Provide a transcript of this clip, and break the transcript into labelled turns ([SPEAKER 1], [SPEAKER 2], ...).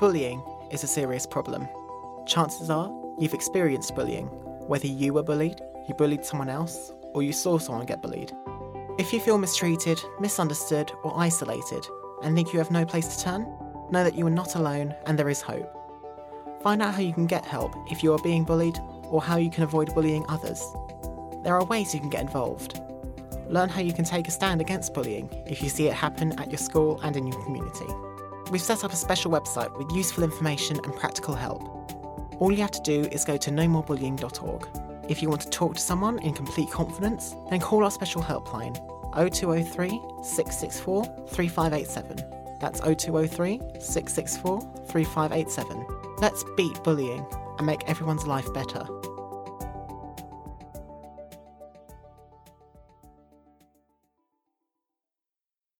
[SPEAKER 1] Bullying is a serious problem. Chances are you've experienced bullying, whether you were bullied, you bullied someone else, or you saw someone get bullied. If you feel mistreated, misunderstood, or isolated, and think you have no place to turn, know that you are not alone and there is hope. Find out how you can get help if you are being bullied, or how you can avoid bullying others. There are ways you can get involved. Learn how you can take a stand against bullying if you see it happen at your school and in your community. We've set up a special website with useful information and practical help. All you have to do is go to nomorebullying.org. If you want to talk to someone in complete confidence, then call our special helpline 0203 664 3587. That's 0203 664 3587. Let's beat bullying and make everyone's life better.